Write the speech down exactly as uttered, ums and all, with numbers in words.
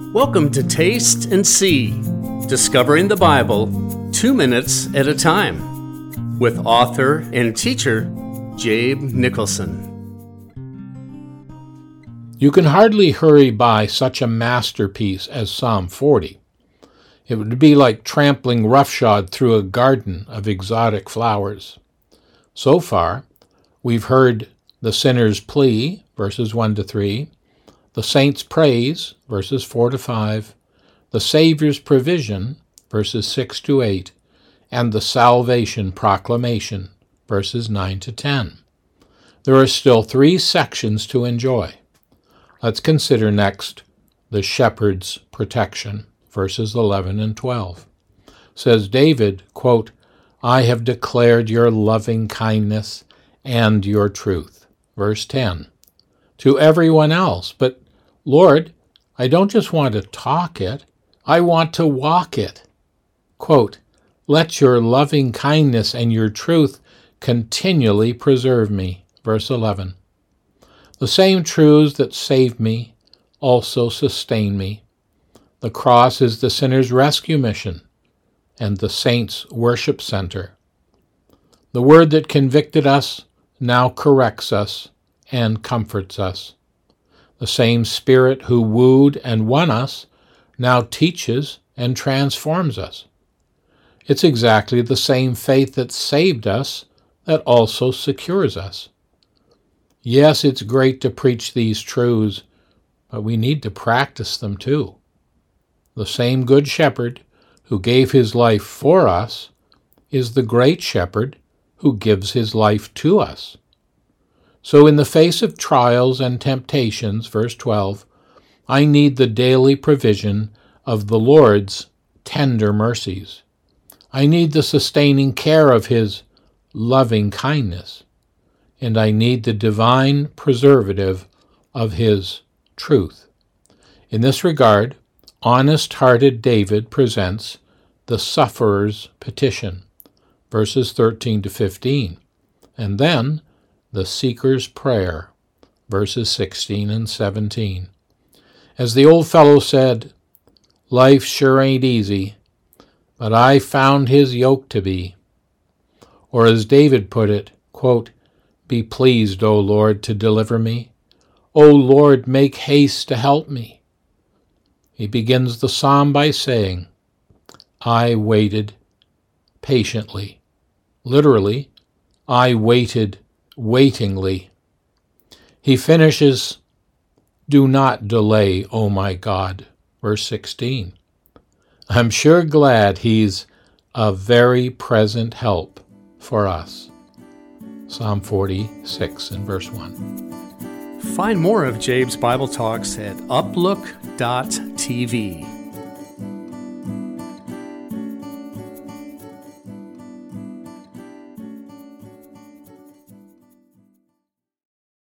Welcome to Taste and See, Discovering the Bible two minutes at a time, with author and teacher Jabe Nicholson. You can hardly hurry by such a masterpiece as Psalm forty. It would be like trampling roughshod through a garden of exotic flowers. So far, we've heard the sinner's plea, verses one to three, the saint's praise, verses four to five, the Savior's provision, verses six to eight, and the salvation proclamation, verses nine to ten. There are still three sections to enjoy. Let's consider next the shepherd's protection, verses eleven and twelve. Says David, quote, I have declared your loving kindness and your truth. Verse ten. To everyone else, but Lord, I don't just want to talk it, I want to walk it. Quote, let your loving kindness and your truth continually preserve me. Verse eleven. The same truths that saved me also sustain me. The cross is the sinner's rescue mission and the saint's worship center. The word that convicted us now corrects us and comforts us. The same Spirit who wooed and won us now teaches and transforms us. It's exactly the same faith that saved us that also secures us. Yes, it's great to preach these truths, but we need to practice them too. The same Good Shepherd who gave his life for us is the great Shepherd who gives his life to us. So in the face of trials and temptations, verse twelve, I need the daily provision of the Lord's tender mercies. I need the sustaining care of his loving kindness. And I need the divine preservative of his truth. In this regard, honest-hearted David presents the sufferer's petition, verses thirteen to fifteen, and then the seeker's prayer, verses sixteen and seventeen. As the old fellow said, life sure ain't easy, but I found his yoke to be. Or as David put it, quote, be pleased, O Lord, to deliver me. O Lord, make haste to help me. He begins the psalm by saying, I waited patiently. Literally, I waited waitingly. He finishes, do not delay, O my God, verse sixteen. I'm sure glad he's a very present help for us. Psalm forty-six and verse one. Find more of Jabe's Bible Talks at uplook dot t v.